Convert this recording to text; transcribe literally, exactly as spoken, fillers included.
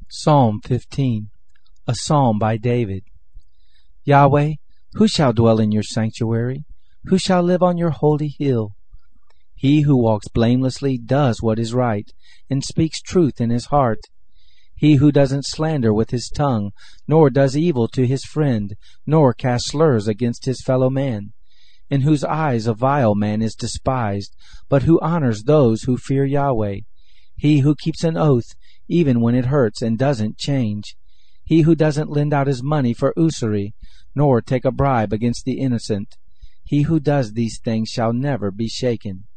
Psalm fifteen, a psalm by David. Yahweh, who shall dwell in your sanctuary? Who shall live on your holy hill? He who walks blamelessly does what is right, and speaks truth in his heart. He who doesn't slander with his tongue, nor does evil to his friend, nor casts slurs against his fellow man, in whose eyes a vile man is despised, but who honors those who fear Yahweh. He who keeps an oath, even when it hurts, and doesn't change. He who doesn't lend out his money for usury, nor take a bribe against the innocent. He who does these things shall never be shaken.